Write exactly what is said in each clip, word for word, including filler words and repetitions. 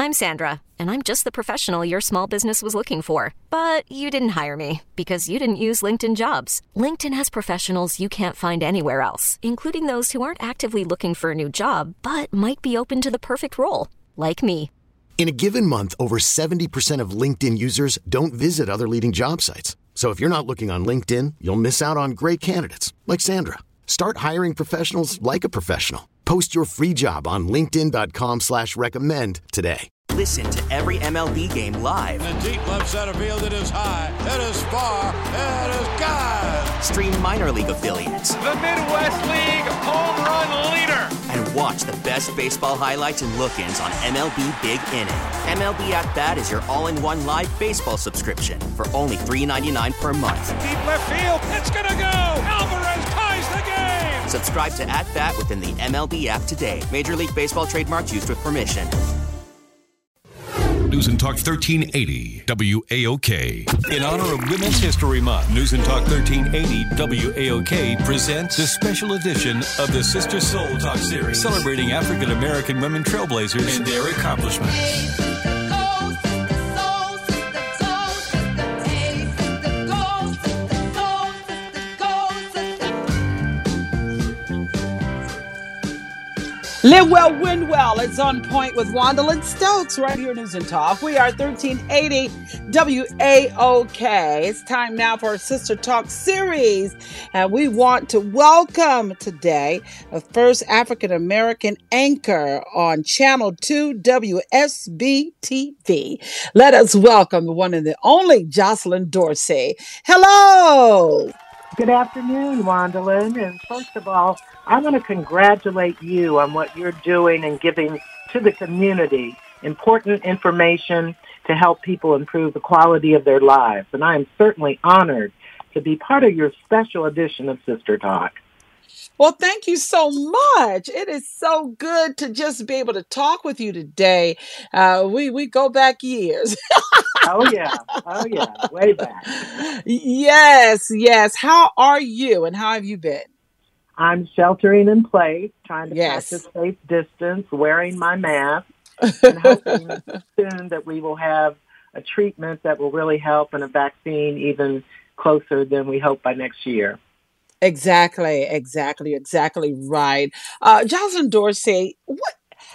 I'm Sandra, and I'm just the professional your small business was looking for. But you didn't hire me because you didn't use LinkedIn Jobs. LinkedIn has professionals you can't find anywhere else, including those who aren't actively looking for a new job, but might be open to the perfect role, like me. In a given month, over seventy percent of LinkedIn users don't visit other leading job sites. So if you're not looking on LinkedIn, you'll miss out on great candidates like Sandra. Start hiring professionals like a professional. Post your free job on linkedin dot com slash recommend today. Listen to every M L B game live. In the deep left center field, it is high, it is far, it is gone. Stream minor league affiliates. The Midwest League home run leader. And watch the best baseball highlights and look-ins on M L B Big Inning. M L B At Bat is your all-in-one live baseball subscription for only three dollars and ninety-nine cents per month. Deep left field, it's gonna go. Alvarez ties the game. Subscribe to At Bat within the M L B app today. Major League Baseball trademarks used with permission. News and Talk thirteen eighty W A O K. In honor of Women's History Month, News and Talk thirteen eighty W A O K presents the special edition of the Sister Soul Talk series, celebrating African American women trailblazers and their accomplishments. Live well, win well. It's On Point with Wandalyn Stokes right here in News and Talk. We are thirteen eighty W A O K. It's time now for our Sister Talk series. And we want to welcome today the first African-American anchor on Channel two W S B T V. Let us welcome the one and the only Jocelyn Dorsey. Hello. Good afternoon, Wandalyn. And first of all, I want to congratulate you on what you're doing and giving to the community important information to help people improve the quality of their lives. And I am certainly honored to be part of your special edition of Sister Talk. Well, thank you so much. It is so good to just be able to talk with you today. Uh, we, we go back years. Oh, yeah. Oh, yeah. Way back. Yes, yes. How are you and how have you been? I'm sheltering in place, trying to yes. practice safe distance, wearing my mask, and hoping soon that we will have a treatment that will really help and a vaccine even closer than we hope by next year. Exactly, exactly, exactly right. Uh, Jocelyn Dorsey, what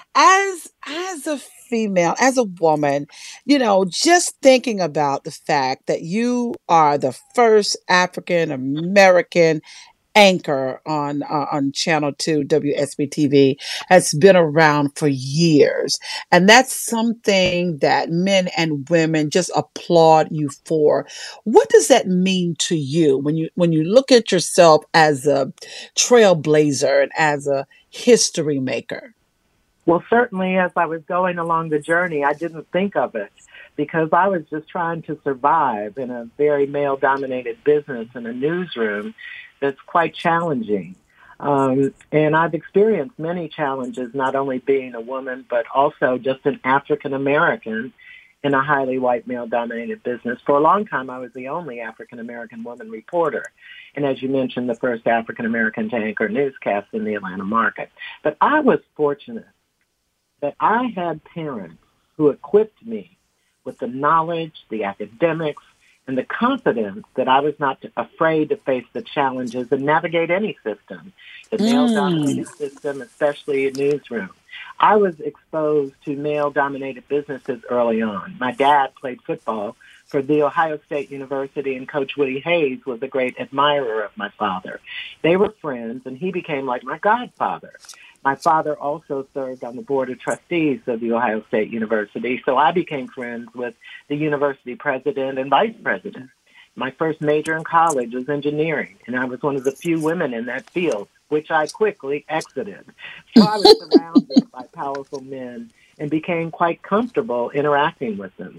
as as a female, as a woman, you know, just thinking about the fact that you are the first African American anchor on uh, on Channel two W S B T V has been around for years, and that's something that men and women just applaud you for. What does that mean to you when you when you look at yourself as a trailblazer and as a history maker? Well, certainly as I was going along the journey, I didn't think of it because I was just trying to survive in a very male-dominated business in a newsroom that's quite challenging. Um, and I've experienced many challenges, not only being a woman, but also just an African-American in a highly white male-dominated business. For a long time, I was the only African-American woman reporter. And as you mentioned, the first African-American to anchor newscast in the Atlanta market. But I was fortunate that I had parents who equipped me with the knowledge, the academics, and the confidence that I was not afraid to face the challenges and navigate any system, the mm. male-dominated system, especially a newsroom. I was exposed to male-dominated businesses early on. My dad played football for The Ohio State University, and Coach Woody Hayes was a great admirer of my father. They were friends, and he became like my godfather. My father also served on the board of trustees of The Ohio State University, so I became friends with the university president and vice president. My first major in college was engineering, and I was one of the few women in that field, which I quickly exited. So I was surrounded by powerful men and became quite comfortable interacting with them.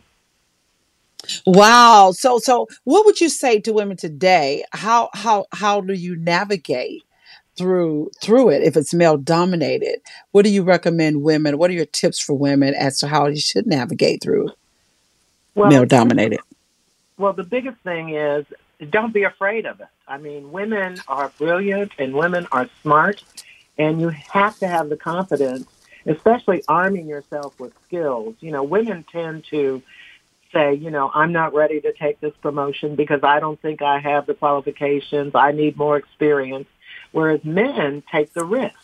Wow. So, so what would you say to women today? How, how, how do you navigate through, through it? If it's male dominated, what do you recommend women? What are your tips for women as to how you should navigate through well, male dominated? Well, the biggest thing is don't be afraid of it. I mean, women are brilliant and women are smart, and you have to have the confidence especially arming yourself with skills. You know, women tend to say, you know, I'm not ready to take this promotion because I don't think I have the qualifications. I need more experience, whereas men take the risk.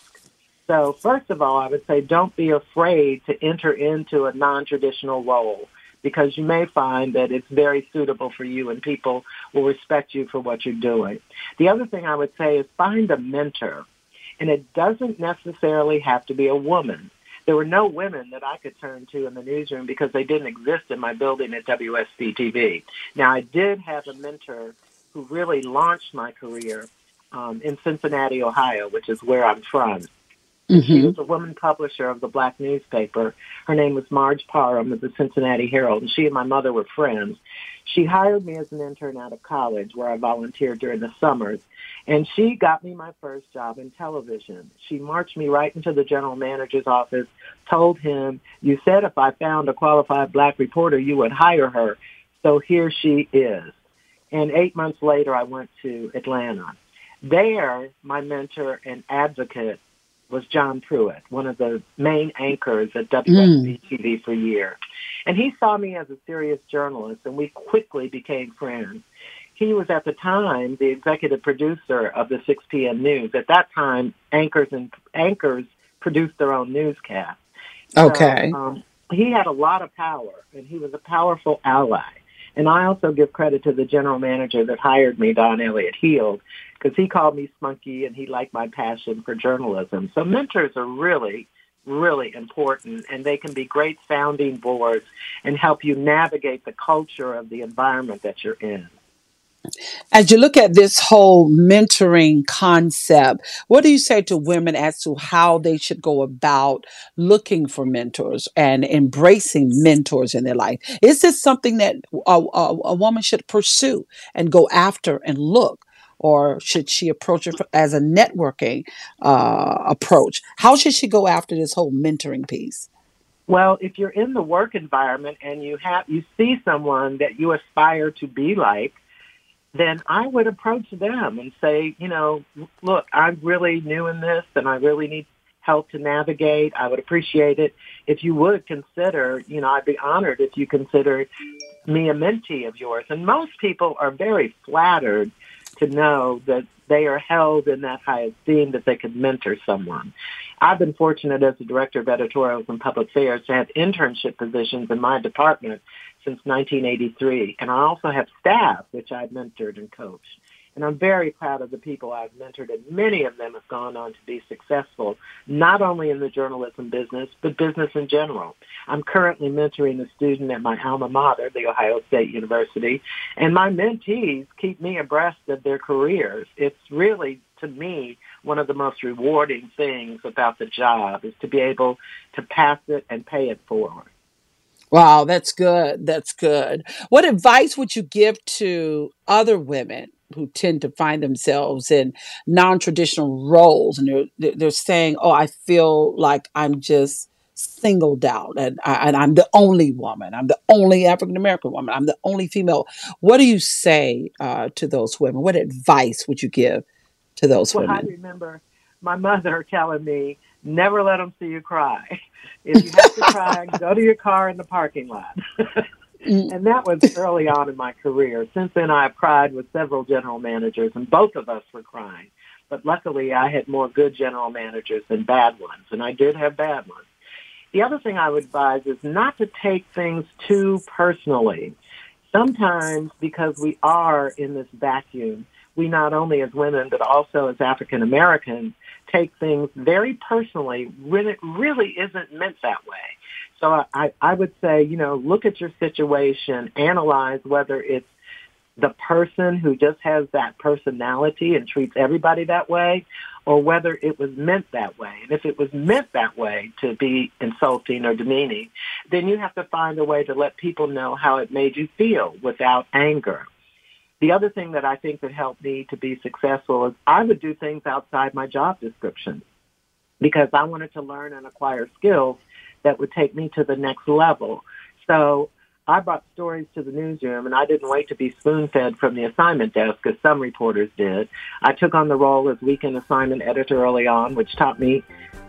So first of all, I would say don't be afraid to enter into a non-traditional role, because you may find that it's very suitable for you and people will respect you for what you're doing. The other thing I would say is find a mentor, and it doesn't necessarily have to be a woman. There were no women that I could turn to in the newsroom because they didn't exist in my building at W S B T V. Now, I did have a mentor who really launched my career um, in Cincinnati, Ohio, which is where I'm from. Mm-hmm. She was a woman publisher of the Black newspaper. Her name was Marge Parham of the Cincinnati Herald, and she and my mother were friends. She hired me as an intern out of college, where I volunteered during the summers, and she got me my first job in television. She marched me right into the general manager's office, told him, "You said if I found a qualified Black reporter, you would hire her, so here she is." And eight months later, I went to Atlanta. There, my mentor and advocate was John Pruitt, one of the main anchors at W S B T V mm. for years. And he saw me as a serious journalist, and we quickly became friends. He was at the time the executive producer of the six p.m. news. At that time, anchors and anchors produced their own newscast. Okay. So, um, he had a lot of power, and he was a powerful ally. And I also give credit to the general manager that hired me, Don Elliott Heald, because he called me spunky and he liked my passion for journalism. So mentors are really, really important, and they can be great sounding boards and help you navigate the culture of the environment that you're in. As you look at this whole mentoring concept, what do you say to women as to how they should go about looking for mentors and embracing mentors in their life? Is this something that a, a, a woman should pursue and go after and look? Or should she approach it as a networking uh, approach? How should she go after this whole mentoring piece? Well, if you're in the work environment and you have you see someone that you aspire to be like, then I would approach them and say, you know, look, I'm really new in this and I really need help to navigate. I would appreciate it if you would consider, you know, I'd be honored if you considered me a mentee of yours. And most people are very flattered to know that they are held in that high esteem that they could mentor someone. I've been fortunate as the director of editorials and public affairs to have internship positions in my department since nineteen eighty-three. And I also have staff, which I've mentored and coached. And I'm very proud of the people I've mentored, and many of them have gone on to be successful, not only in the journalism business, but business in general. I'm currently mentoring a student at my alma mater, the Ohio State University, and my mentees keep me abreast of their careers. It's really, to me, one of the most rewarding things about the job is to be able to pass it and pay it forward. Wow, that's good. That's good. What advice would you give to other women who tend to find themselves in non-traditional roles, and they're they're saying, "Oh, I feel like I'm just singled out, and, I, and I'm the only woman. I'm the only African American woman. I'm the only female." What do you say uh, to those women? What advice would you give to those well, women? I remember my mother telling me, "Never let them see you cry. If you have to cry, go to your car in the parking lot." And that was early on in my career. Since then, I've cried with several general managers, and both of us were crying. But luckily, I had more good general managers than bad ones, and I did have bad ones. The other thing I would advise is not to take things too personally. Sometimes, because we are in this vacuum, we not only as women, but also as African Americans, take things very personally when it really isn't meant that way. So I, I would say, you know, look at your situation, analyze whether it's the person who just has that personality and treats everybody that way, or whether it was meant that way. And if it was meant that way to be insulting or demeaning, then you have to find a way to let people know how it made you feel without anger. The other thing that I think that helped me to be successful is I would do things outside my job description because I wanted to learn and acquire skills that would take me to the next level. So I brought stories to the newsroom, and I didn't wait to be spoon-fed from the assignment desk, as some reporters did. I took on the role as weekend assignment editor early on, which taught me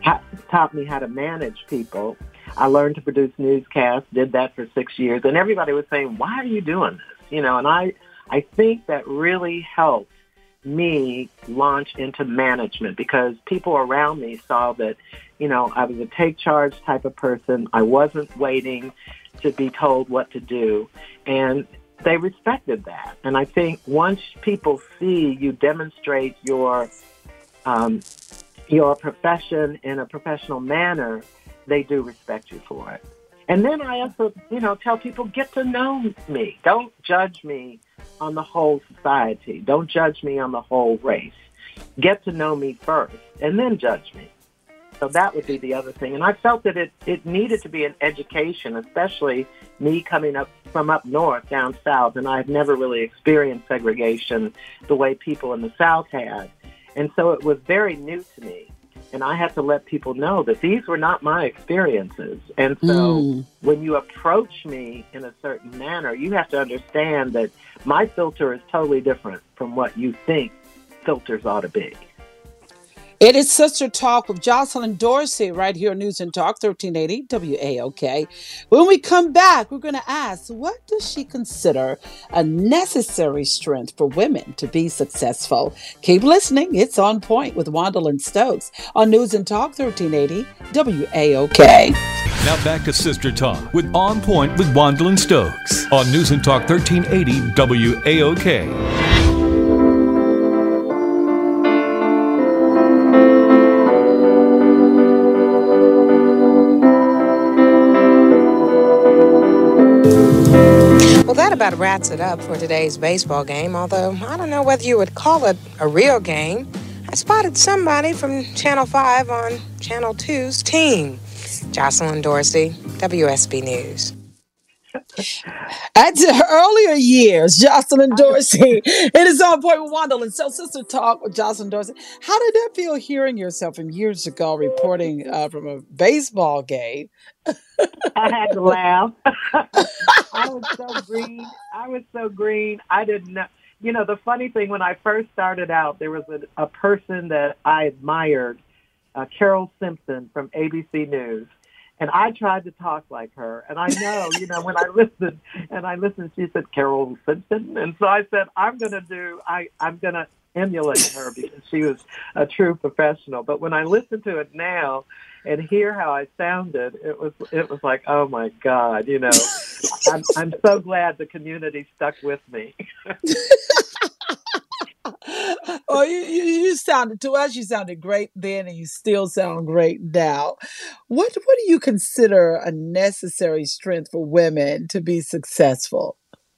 ha- taught me how to manage people. I learned to produce newscasts, did that for six years, and everybody was saying, why are you doing this? You know, and I, I think that really helped me launch into management because people around me saw that, you know, I was a take charge type of person. I wasn't waiting to be told what to do, and they respected that. And I think once people see you demonstrate your um, your profession in a professional manner, they do respect you for it. And then I also, you know, tell people, get to know me. Don't judge me on the whole society. Don't judge me on the whole race. Get to know me first, and then judge me. So that would be the other thing. And I felt that it, it needed to be an education, especially me coming up from up north, down south, and I've never really experienced segregation the way people in the South had. And so it was very new to me. And I had to let people know that these were not my experiences. And so mm. when you approach me in a certain manner, you have to understand that my filter is totally different from what you think filters ought to be. It is Sister Talk with Jocelyn Dorsey right here on News and Talk, thirteen eighty W A O K. When we come back, we're going to ask, what does she consider a necessary strength for women to be successful? Keep listening. It's On Point with Wandalyn Stokes on News and Talk, thirteen eighty W A O K. Now back to Sister Talk with On Point with Wandalyn Stokes on News and Talk, thirteen eighty W A O K. Well, that about wraps it up for today's baseball game, although I don't know whether you would call it a real game. I spotted somebody from Channel five on Channel two's team. Jocelyn Dorsey, W S B News. At earlier years, Jocelyn Dorsey, it is On Point with Wandalyn. So, Sister Talk with Jocelyn Dorsey. How did that feel hearing yourself from years ago reporting uh, from a baseball game? I had to laugh. I was so green. I was so green. I didn't know. You know, the funny thing, when I first started out, there was a, a person that I admired, uh, Carol Simpson from A B C News. And I tried to talk like her. And I know, you know, when I listened and I listened, she said, Carol Simpson. And so I said, I'm going to do, I, I'm going to emulate her because she was a true professional. But when I listen to it now and hear how I sounded, it was, it was like, oh my God, you know, I'm, I'm so glad the community stuck with me. Oh, you, you, you sounded, to us, you sounded great then, and you still sound great now. What, what do you consider a necessary strength for women to be successful?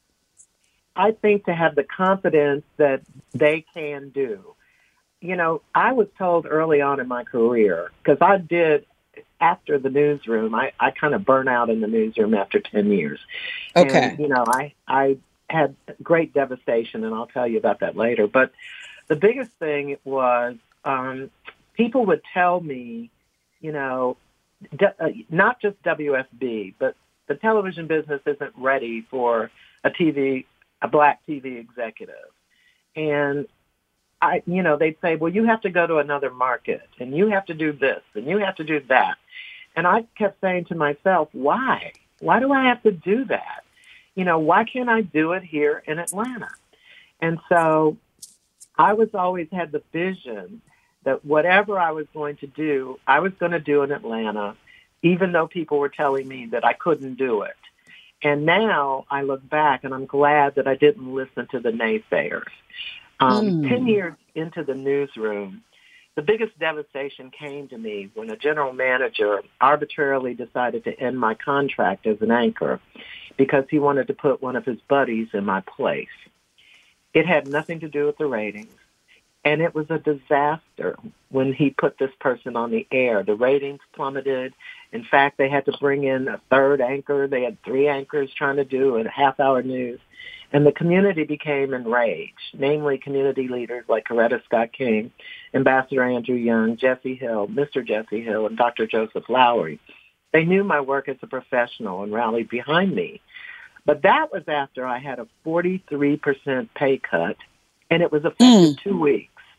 I think to have the confidence that they can do. You know, I was told early on in my career, because I did, after the newsroom, I, I kind of burnt out in the newsroom after ten years. Okay. And, you know, I, I had great devastation, and I'll tell you about that later. But the biggest thing was um, people would tell me, you know, d- uh, not just W S B, but the television business isn't ready for a T V, a black T V executive. And I, you know, they'd say, well, you have to go to another market, and you have to do this, and you have to do that. And I kept saying to myself, why? Why do I have to do that? You know, why can't I do it here in Atlanta? And so I was always had the vision that whatever I was going to do, I was going to do in Atlanta, even though people were telling me that I couldn't do it. And now I look back, and I'm glad that I didn't listen to the naysayers. Um, mm. Ten years into the newsroom, the biggest devastation came to me when a general manager arbitrarily decided to end my contract as an anchor because he wanted to put one of his buddies in my place. It had nothing to do with the ratings, and it was a disaster when he put this person on the air. The ratings plummeted. In fact, they had to bring in a third anchor. They had three anchors trying to do a half-hour news. And the community became enraged, namely community leaders like Coretta Scott King, Ambassador Andrew Young, Jesse Hill, Mister Jesse Hill, and Doctor Joseph Lowry. They knew my work as a professional and rallied behind me. But that was after I had a forty-three percent pay cut, and it was effective mm. two weeks.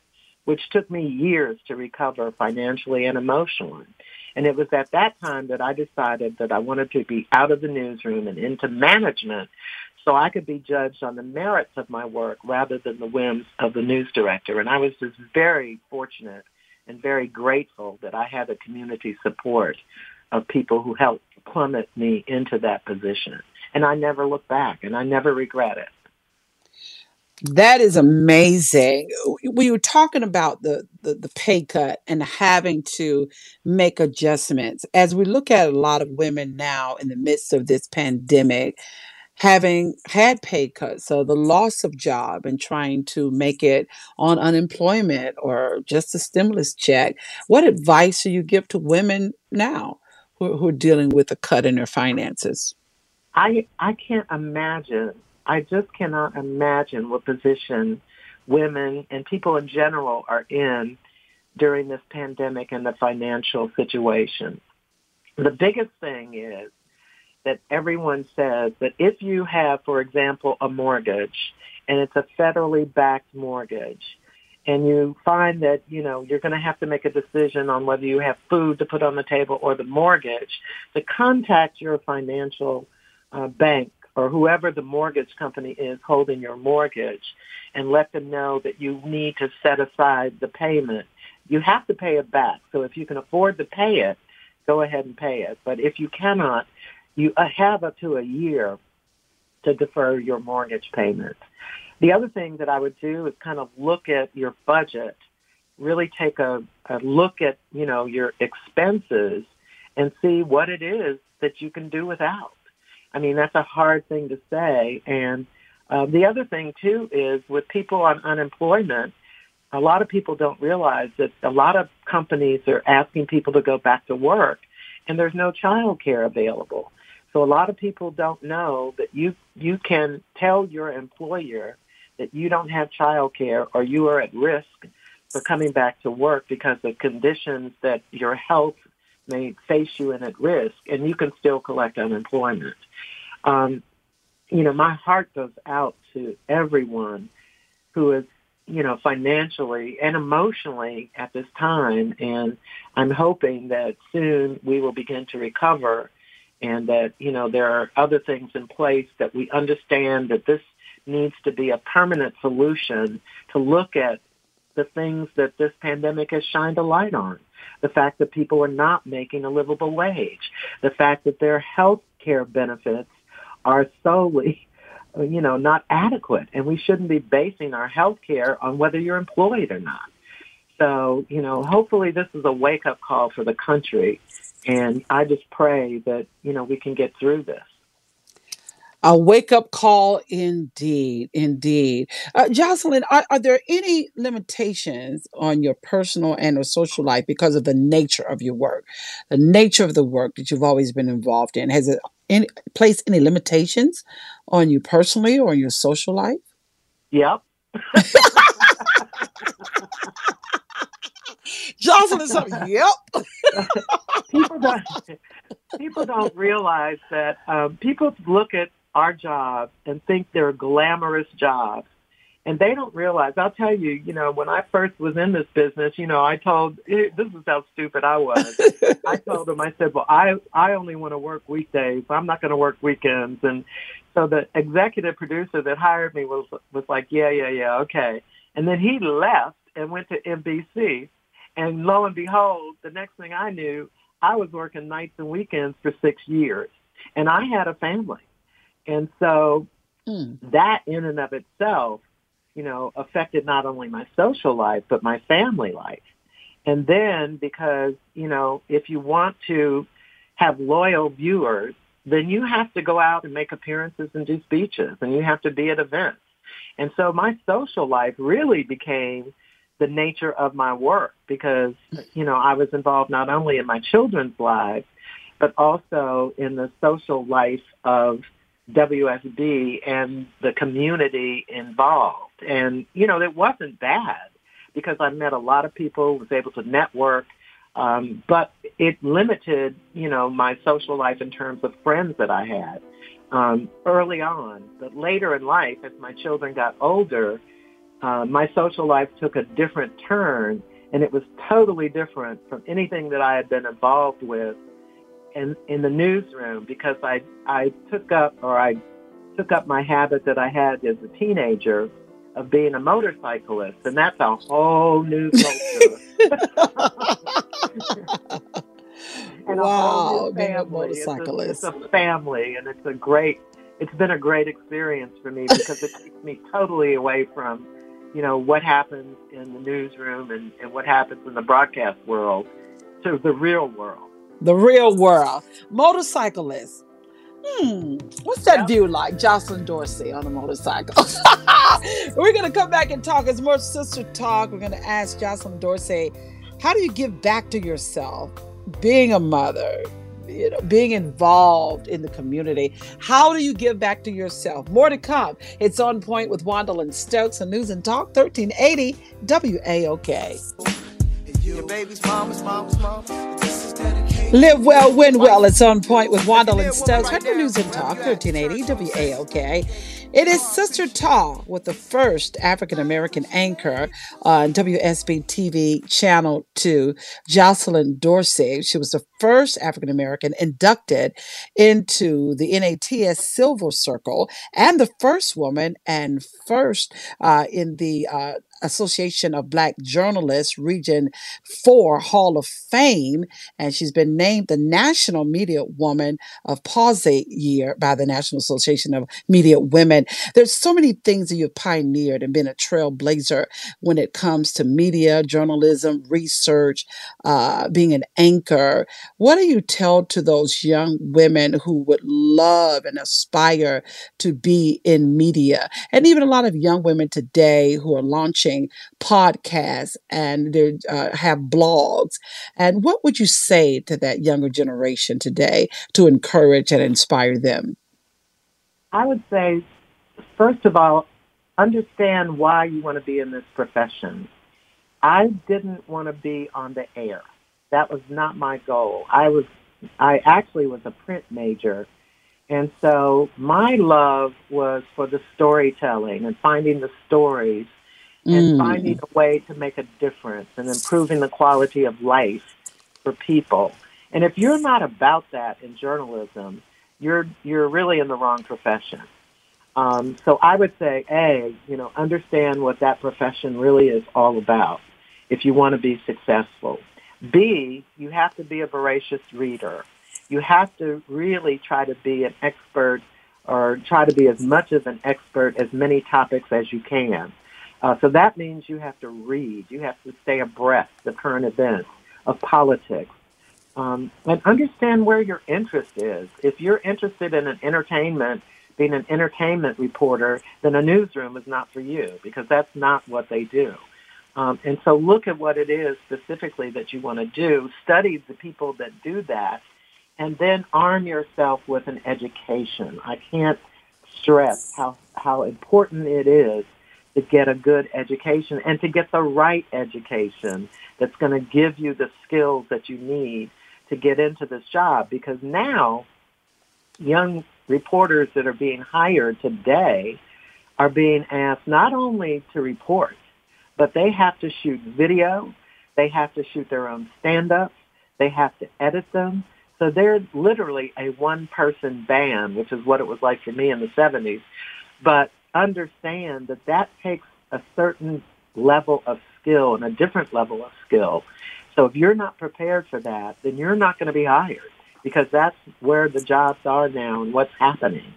which took me years to recover financially and emotionally. And it was at that time that I decided that I wanted to be out of the newsroom and into management so I could be judged on the merits of my work rather than the whims of the news director. And I was just very fortunate and very grateful that I had the community support of people who helped plummet me into that position. And I never look back, and I never regret it. That is amazing. We were talking about the, the, the pay cut and having to make adjustments. As we look at a lot of women now in the midst of this pandemic, having had pay cuts, so the loss of job and trying to make it on unemployment or just a stimulus check, what advice do you give to women now who, who are dealing with a cut in their finances? I I can't imagine. I just cannot imagine what position women and people in general are in during this pandemic and the financial situation. The biggest thing is that everyone says that if you have, for example, a mortgage, and it's a federally backed mortgage, and you find that, you know, you're going to have to make a decision on whether you have food to put on the table or the mortgage, to contact your financial uh, bank or whoever the mortgage company is holding your mortgage and let them know that you need to set aside the payment. You have to pay it back. So if you can afford to pay it, go ahead and pay it. But if you cannot, you have up to a year to defer your mortgage payment. The other thing that I would do is kind of look at your budget, really take a, a look at, you know, your expenses and see what it is that you can do without. I mean, that's a hard thing to say. And uh, the other thing, too, is with people on unemployment, a lot of people don't realize that a lot of companies are asking people to go back to work, and there's no child care available. So a lot of people don't know that you you can tell your employer that you don't have child care or you are at risk for coming back to work because of conditions that your health may face you in at risk, and you can still collect unemployment. Um, you know, my heart goes out to everyone who is, you know, financially and emotionally at this time, and I'm hoping that soon we will begin to recover and that, you know, there are other things in place that we understand that this needs to be a permanent solution to look at the things that this pandemic has shined a light on. The fact that people are not making a livable wage, the fact that their health care benefits are solely, you know, not adequate, and we shouldn't be basing our health care on whether you're employed or not. So, you know, hopefully this is a wake-up call for the country, and I just pray that, you know, we can get through this. A wake-up call indeed, indeed. Uh, Jocelyn, are, are there any limitations on your personal and or social life because of the nature of your work, the nature of the work that you've always been involved in? Has it any, placed any limitations on you personally or in your social life? Yep. Jocelyn, something, yep. people, don't, people don't realize that um, people look at our jobs and think they're glamorous jobs. And they don't realize, I'll tell you, you know, when I first was in this business, you know, I told, this is how stupid I was. I told them, I said, well, I, I only want to work weekdays. I'm not going to work weekends. And so the executive producer that hired me was, was like, yeah, yeah, yeah, okay. And then he left and went to N B C. And lo and behold, the next thing I knew, I was working nights and weekends for six years. And I had a family. And so mm. that in and of itself, you know, affected not only my social life, but my family life. And then because, you know, if you want to have loyal viewers, then you have to go out and make appearances and do speeches, and you have to be at events. And so my social life really became the nature of my work because, you know, I was involved not only in my children's lives, but also in the social life of W S B and the community involved. And, you know, it wasn't bad because I met a lot of people, was able to network, um, but it limited, you know, my social life in terms of friends that I had um, early on. But later in life, as my children got older, uh, my social life took a different turn, and it was totally different from anything that I had been involved with in, in the newsroom, because I, I took up, or I took up my habit that I had as a teenager of being a motorcyclist, and that's a whole new culture. And wow, a being a family. motorcyclist. It's a, it's a family, and it's a great, it's been a great experience for me because it keeps me totally away from, you know, what happens in the newsroom and, and what happens in the broadcast world to the real world. The real world. Motorcyclist. Hmm. What's that yep. view like? Jocelyn Dorsey on a motorcycle. We're going to come back and talk. It's more sister talk. We're going to ask Jocelyn Dorsey, how do you give back to yourself? Being a mother, you know, being involved in the community. How do you give back to yourself? More to come. It's On Point with Wandalyn Stokes on News and Talk thirteen eighty W A O K. Your baby's mama's mama's mama. Live well, win well. It's On Point with Wandalyn Stokes. Right now, News and Talk thirteen eighty W A O K. It is Sister Talk with the first African-American anchor on W S B T V Channel two, Jocelyn Dorsey. She was the first African-American inducted into the N A T S Silver Circle and the first woman and first uh, in the uh, Association of Black Journalists Region four Hall of Fame. And she's been named the National Media Woman of Pawsey Year by the National Association of Media Women. There's so many things that you've pioneered and been a trailblazer when it comes to media, journalism, research, uh, being an anchor. What do you tell to those young women who would love and aspire to be in media? And even a lot of young women today who are launching podcasts and they uh, have blogs. And what would you say to that younger generation today to encourage and inspire them? I would say, first of all, understand why you want to be in this profession. I didn't want to be on the air. That was not my goal. I was, I actually was a print major. And so my love was for the storytelling and finding the stories and mm. finding a way to make a difference and improving the quality of life for people. And if you're not about that in journalism, you're you're really in the wrong profession. Um, so I would say, A, you know, understand what that profession really is all about if you want to be successful. B, you have to be a voracious reader. You have to really try to be an expert or try to be as much of an expert as many topics as you can. Uh, so that means you have to read. You have to stay abreast of current events, of politics, um, and understand where your interest is. If you're interested in an entertainment, being an entertainment reporter, then a newsroom is not for you because that's not what they do. Um, and so look at what it is specifically that you want to do. Study the people that do that, and then arm yourself with an education. I can't stress how, how important it is to get a good education and to get the right education that's going to give you the skills that you need to get into this job. Because now, young reporters that are being hired today are being asked not only to report, but they have to shoot video, they have to shoot their own stand-ups, they have to edit them. So they're literally a one-person band, which is what it was like for me in the seventies. But understand that that takes a certain level of skill and a different level of skill. So if you're not prepared for that, then you're not going to be hired because that's where the jobs are now and what's happening.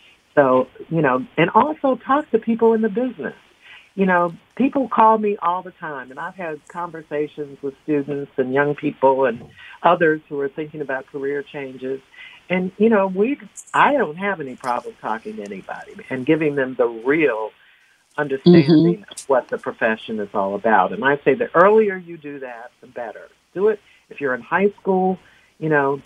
So, you know, and also talk to people in the business. You know, people call me all the time, and I've had conversations with students and young people and others who are thinking about career changes. And, you know, we I don't have any problem talking to anybody and giving them the real understanding mm-hmm. of what the profession is all about. And I say the earlier you do that, the better. Do it if you're in high school, you know,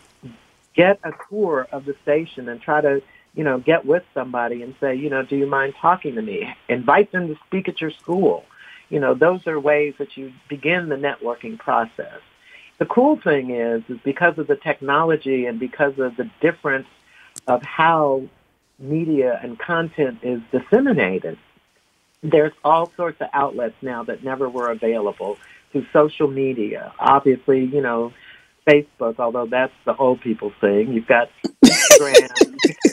get a tour of the station and try to, you know, get with somebody and say, you know, do you mind talking to me? Invite them to speak at your school. You know, those are ways that you begin the networking process. The cool thing is, is because of the technology and because of the difference of how media and content is disseminated, there's all sorts of outlets now that never were available through social media. Obviously, you know, Facebook, although that's the old people thing. You've got Instagram.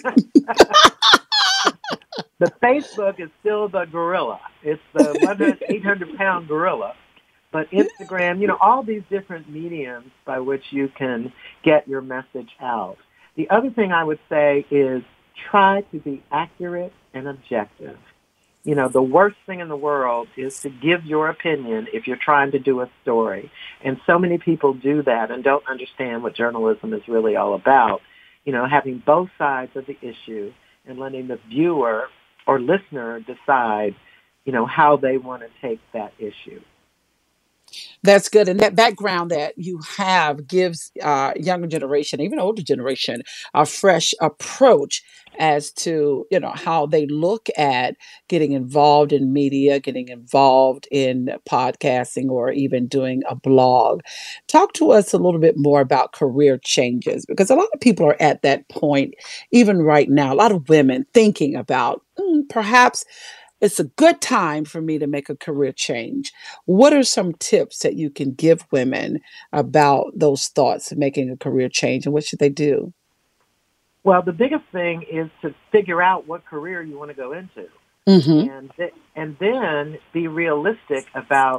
The Facebook is still the gorilla. It's the one hundred, eight hundred pound gorilla. But Instagram, you know, all these different mediums by which you can get your message out. The other thing I would say is try to be accurate and objective. You know, the worst thing in the world is to give your opinion if you're trying to do a story. And so many people do that and don't understand what journalism is really all about. You know, having both sides of the issue and letting the viewer or listener decide, you know, how they want to take that issue. That's good. And that background that you have gives uh, younger generation, even older generation, a fresh approach as to, you know, how they look at getting involved in media, getting involved in podcasting, or even doing a blog. Talk to us a little bit more about career changes, because a lot of people are at that point, even right now, a lot of women thinking about mm, perhaps it's a good time for me to make a career change. What are some tips that you can give women about those thoughts of making a career change, and what should they do? Well, the biggest thing is to figure out what career you want to go into. Mm-hmm. And, th- and then be realistic about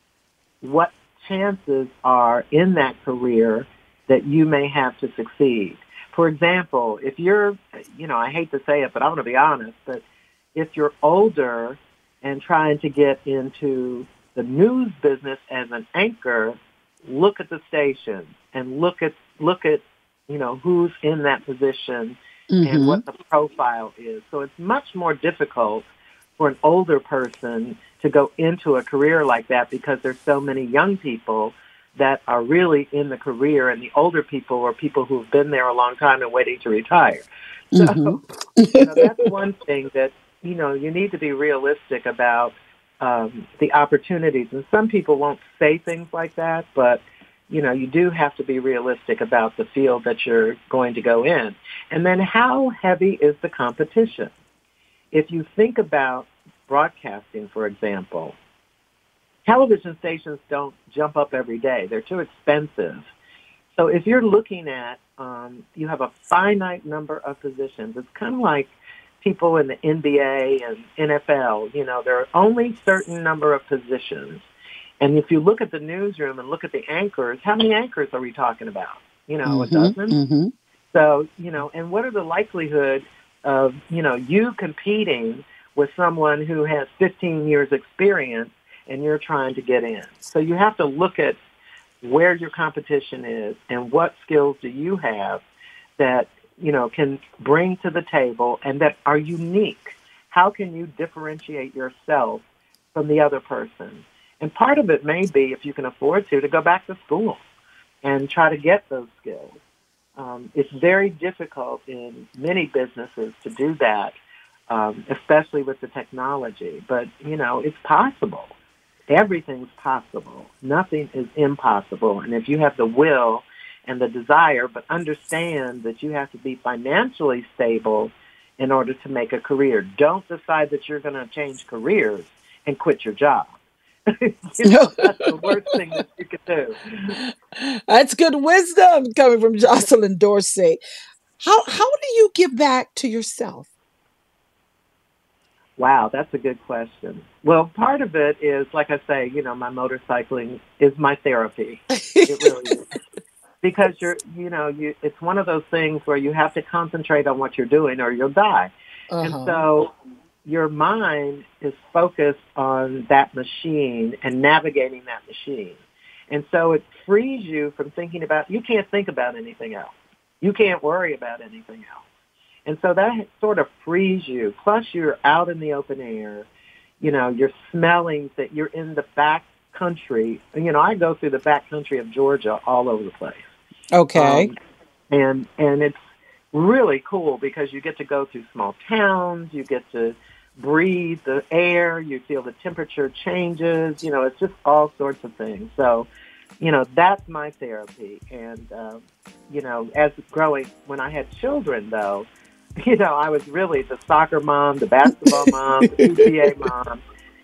what chances are in that career that you may have to succeed. For example, if you're, you know, I hate to say it, but I want to be honest, but if you're older and trying to get into the news business as an anchor, look at the station and look at, look at, you know, who's in that position mm-hmm. and what the profile is. So it's much more difficult for an older person to go into a career like that because there's so many young people that are really in the career, and the older people are people who've been there a long time and waiting to retire. So mm-hmm. you know, that's one thing that, you know, you need to be realistic about um, the opportunities. And some people won't say things like that, but, you know, you do have to be realistic about the field that you're going to go in. And then how heavy is the competition? If you think about broadcasting, for example, television stations don't jump up every day. They're too expensive. So if you're looking at, um, you have a finite number of positions, it's kind of like people in the N B A and N F L, you know, there are only certain number of positions. And if you look at the newsroom and look at the anchors, how many anchors are we talking about? You know, mm-hmm, a dozen? Mm-hmm. So, you know, and what are the likelihood of, you know, you competing with someone who has fifteen years experience and you're trying to get in? So you have to look at where your competition is and what skills do you have that, you know, can bring to the table and that are unique. How can you differentiate yourself from the other person? And part of it may be, if you can afford to, to go back to school and try to get those skills. Um, it's very difficult in many businesses to do that, um, especially with the technology. But, you know, it's possible. Everything's possible. Nothing is impossible. And if you have the will and the desire, but understand that you have to be financially stable in order to make a career. Don't decide that you're going to change careers and quit your job. You know, that's the worst thing that you could do. That's good wisdom coming from Jocelyn Dorsey. How how do you give back to yourself? Wow, that's a good question. Well, part of it is, like I say, you know, my motorcycling is my therapy. It really is. Because you're, you know, you, it's one of those things where you have to concentrate on what you're doing or you'll die. Uh-huh. And so your mind is focused on that machine and navigating that machine. And so it frees you from thinking about, you can't think about anything else. You can't worry about anything else. And so that sort of frees you. Plus you're out in the open air. You know, you're smelling that you're in the back country. You know, I go through the back country of Georgia all over the place. Okay. Um, and and it's really cool because you get to go through small towns. You get to breathe the air. You feel the temperature changes. You know, it's just all sorts of things. So, you know, that's my therapy. And, um, you know, as growing, when I had children, though, you know, I was really the soccer mom, the basketball mom, the P T A mom.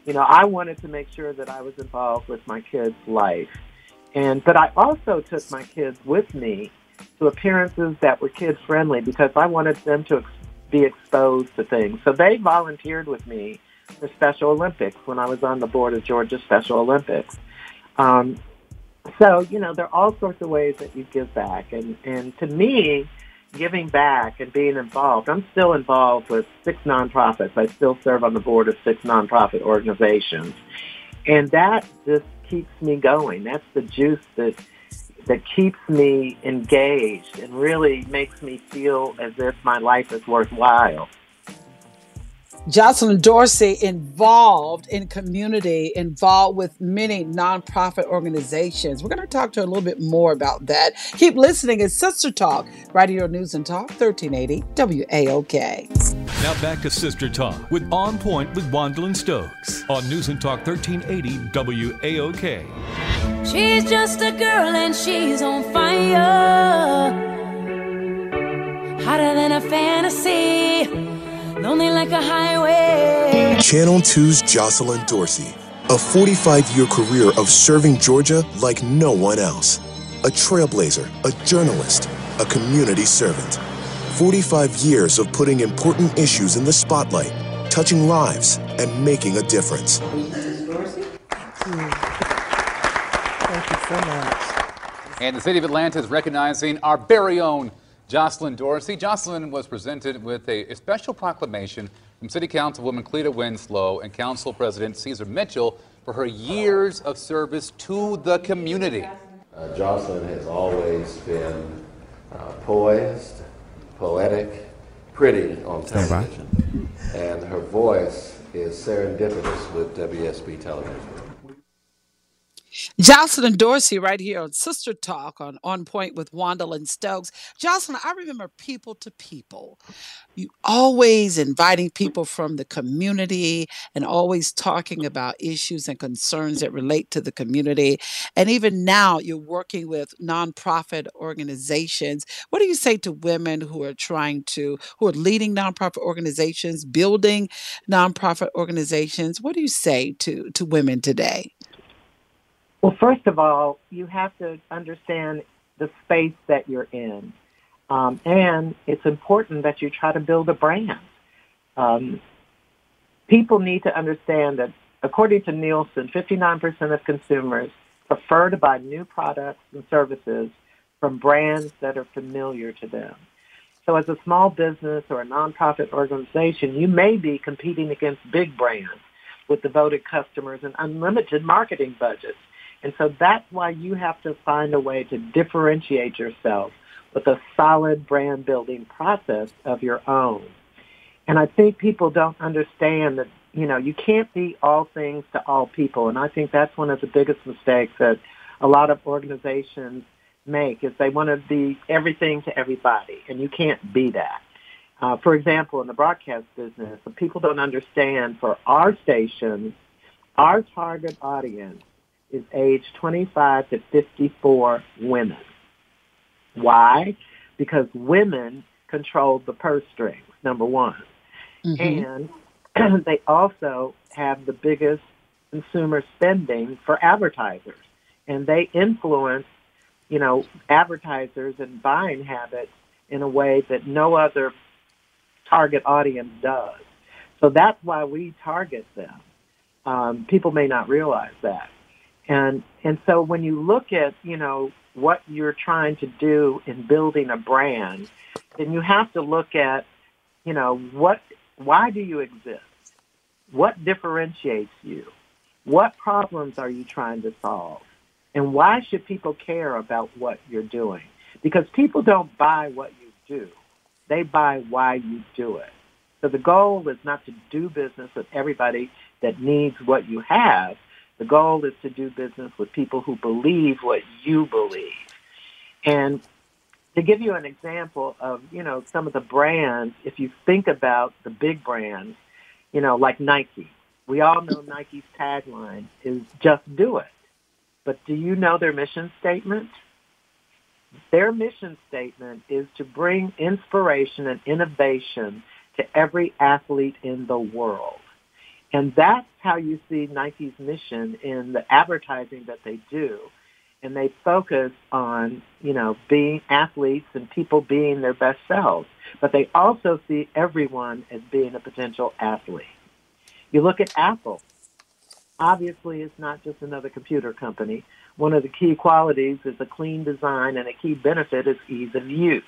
You know, I wanted to make sure that I was involved with my kids' life. And but I also took my kids with me to appearances that were kid-friendly because I wanted them to ex- be exposed to things. So they volunteered with me for Special Olympics when I was on the board of Georgia Special Olympics. Um, so, you know, there are all sorts of ways that you give back. And, and to me, giving back and being involved, I'm still involved with six nonprofits. I still serve on the board of six nonprofit organizations. And that just keeps me going. That's the juice that that keeps me engaged and really makes me feel as if my life is worthwhile. Jocelyn Dorsey, involved in community, involved with many nonprofit organizations. We're going to talk to her a little bit more about that. Keep listening. It's Sister Talk, right here on News and Talk, thirteen eighty W A O K. Now back to Sister Talk with On Point with Wandalyn Stokes on News and Talk thirteen eighty W A O K. She's just a girl and she's on fire, hotter than a fantasy, lonely like a highway. Channel two's Jocelyn Dorsey, a forty-five-year career of serving Georgia like no one else. A trailblazer, a journalist, a community servant. forty-five years of putting important issues in the spotlight, touching lives, and making a difference. Missus Dorsey? Thank you so much. And the city of Atlanta is recognizing our very own Jocelyn Dorsey. Jocelyn was presented with a, a special proclamation from City Councilwoman Cleta Winslow and Council President Caesar Mitchell for her years of service to the community. Uh, Jocelyn has always been uh, poised, poetic, pretty on television, and her voice is serendipitous with W S B television. Jocelyn Dorsey right here on Sister Talk on On Point with Wandalyn Stokes. Jocelyn, I remember People to People. You always inviting people from the community and always talking about issues and concerns that relate to the community. And even now you're working with nonprofit organizations. What do you say to women who are trying to, who are leading nonprofit organizations, building nonprofit organizations? What do you say to, to women today? Well, first of all, you have to understand the space that you're in. Um, and it's important that you try to build a brand. Um, people need to understand that, according to Nielsen, fifty-nine percent of consumers prefer to buy new products and services from brands that are familiar to them. So as a small business or a nonprofit organization, you may be competing against big brands with devoted customers and unlimited marketing budgets. And so that's why you have to find a way to differentiate yourself with a solid brand building process of your own. And I think people don't understand that, you know, you can't be all things to all people. And I think that's one of the biggest mistakes that a lot of organizations make, is they want to be everything to everybody, and you can't be that. Uh, for example, in the broadcast business, people don't understand, for our station, our target audience is age twenty-five to fifty-four women. Why? Because women control the purse strings, number one. Mm-hmm. And they also have the biggest consumer spending for advertisers. And they influence, you know, advertisers and buying habits in a way that no other target audience does. So that's why we target them. Um, people may not realize that. And and so when you look at, you know, what you're trying to do in building a brand, then you have to look at, you know, what, why do you exist? What differentiates you? What problems are you trying to solve? And why should people care about what you're doing? Because people don't buy what you do. They buy why you do it. So the goal is not to do business with everybody that needs what you have. The goal is to do business with people who believe what you believe. And to give you an example of, you know, some of the brands, if you think about the big brands, you know, like Nike. We all know Nike's tagline is just do it. But do you know their mission statement? Their mission statement is to bring inspiration and innovation to every athlete in the world. And that's how you see Nike's mission in the advertising that they do. And they focus on, you know, being athletes and people being their best selves. But they also see everyone as being a potential athlete. You look at Apple. Obviously, it's not just another computer company. One of the key qualities is a clean design, and a key benefit is ease of use.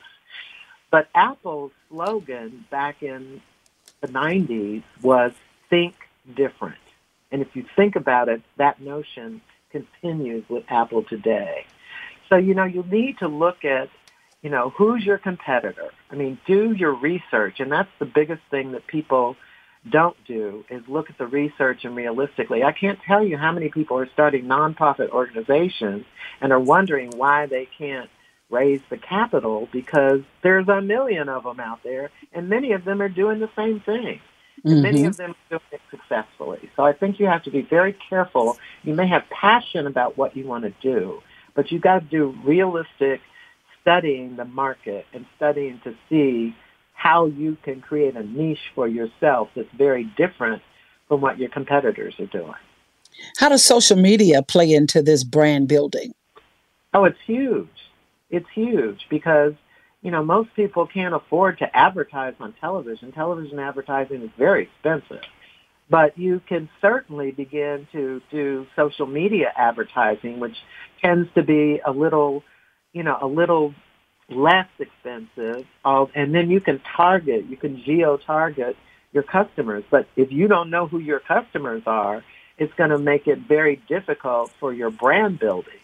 But Apple's slogan back in the nineties was think different. And if you think about it, that notion continues with Apple today. So, you know, you need to look at, you know, who's your competitor? I mean, do your research, and that's the biggest thing that people don't do is look at the research and realistically. I can't tell you how many people are starting nonprofit organizations and are wondering why they can't raise the capital because there's a million of them out there, and many of them are doing the same thing. And many Mm-hmm. of them are doing it successfully. So I think you have to be very careful. You may have passion about what you want to do, but you've got to do realistic studying the market and studying to see how you can create a niche for yourself that's very different from what your competitors are doing. How does social media play into this brand building? Oh, it's huge. It's huge because, you know, most people can't afford to advertise on television. Television advertising is very expensive. But you can certainly begin to do social media advertising, which tends to be a little, you know, a little less expensive. Uh, and then you can target, you can geo-target your customers. But if you don't know who your customers are, it's going to make it very difficult for your brand building.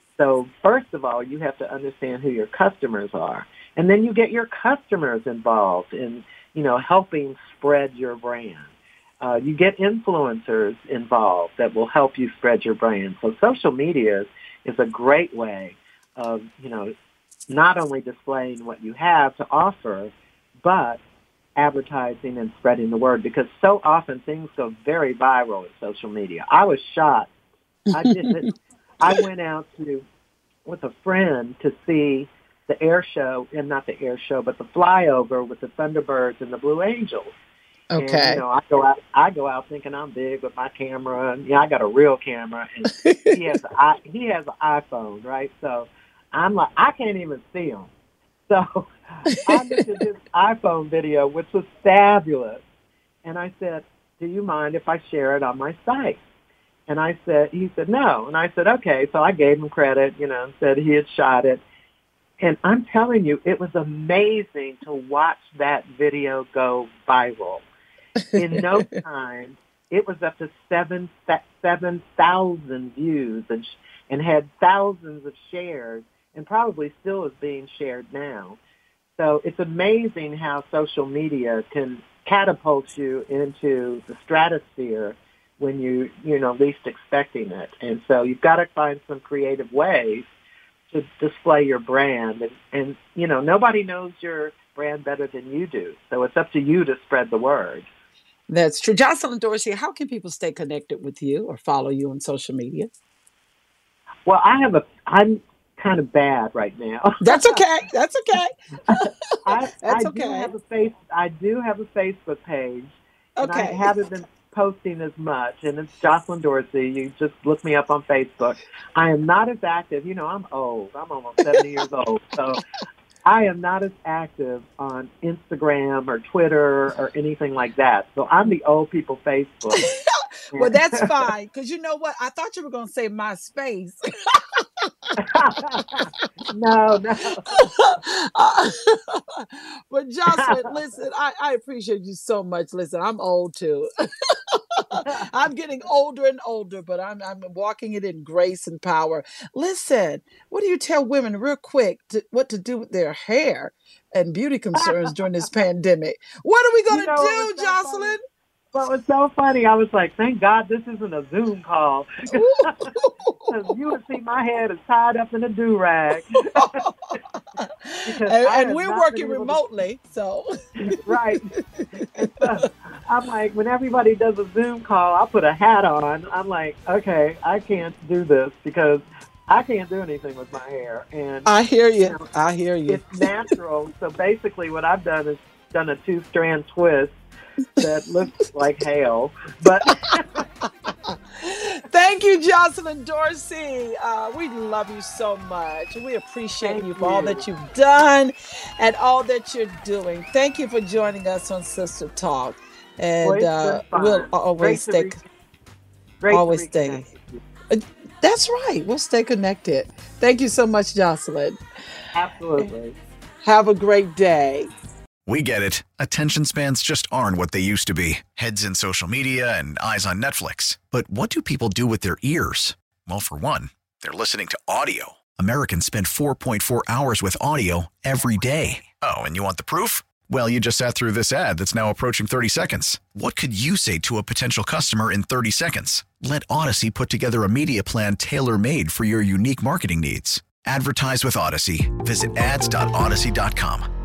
So first of all, you have to understand who your customers are. And then you get your customers involved in, you know, helping spread your brand. Uh, you get influencers involved that will help you spread your brand. So social media is a great way of, you know, not only displaying what you have to offer, but advertising and spreading the word. Because so often things go very viral in social media. I was shocked. I did. I went out to with a friend to see the air show, and not the air show, but the flyover with the Thunderbirds and the Blue Angels. Okay. And, you know, I go out. I go out thinking I'm big with my camera, and yeah, I got a real camera, and he has a, I, he has an iPhone, right? So I'm like, I can't even see him. So I looked at this iPhone video, which was fabulous, and I said, "Do you mind if I share it on my site?" And I said, he said, no. And I said, okay. So I gave him credit, you know, and said he had shot it. And I'm telling you, it was amazing to watch that video go viral. In no time, it was up to seven seven thousand views and and had thousands of shares, and probably still is being shared now. So it's amazing how social media can catapult you into the stratosphere when you, you know, least expecting it. And so you've got to find some creative ways to display your brand. And, and, you know, nobody knows your brand better than you do. So it's up to you to spread the word. That's true. Jocelyn Dorsey, how can people stay connected with you or follow you on social media? Well, I have a, I'm kind of bad right now. That's okay. That's okay. I, That's I okay. do have a face, I do have a Facebook page. And Okay. I haven't been posting as much, and it's Jocelyn Dorsey. You just look me up on Facebook. I am not as active. You know, I'm old. I'm almost seventy years old. So I am not as active on Instagram or Twitter or anything like that. So I'm the old people Facebook. Well, that's fine, because you know what? I thought you were going to say MySpace. No, no. Uh, but Jocelyn, listen, I, I appreciate you so much. Listen, I'm old too. I'm getting older and older, but I'm I'm walking it in grace and power. Listen, what do you tell women real quick to, what to do with their hair and beauty concerns during this pandemic? What are we going to You know, do, it's so Jocelyn? funny. Well, it's so funny. I was like, thank God this isn't a Zoom call. Because you would see my head is tied up in a do-rag. and and we're working remotely, to... so. Right. And so I'm like, when everybody does a Zoom call, I'll put a hat on. I'm like, okay, I can't do this because I can't do anything with my hair. And I hear you. you know, I hear you. It's natural. So basically what I've done is done a two-strand twist that looks like hail. But thank you, Jocelyn Dorsey. Uh, we love you so much. We appreciate Thank you for you. all that you've done and all that you're doing. Thank you for joining us on Sister Talk. And Well, it's uh, been fun. we'll always Great to stay. re- great to always stay. reconnect with you. Uh, That's right. We'll stay connected. Thank you so much, Jocelyn. Absolutely. Have a great day. We get it. Attention spans just aren't what they used to be. Heads in social media and eyes on Netflix. But what do people do with their ears? Well, for one, they're listening to audio. Americans spend four point four hours with audio every day. Oh, and you want the proof? Well, you just sat through this ad that's now approaching thirty seconds. What could you say to a potential customer in thirty seconds? Let Odyssey put together a media plan tailor-made for your unique marketing needs. Advertise with Odyssey. Visit ads dot odyssey dot com.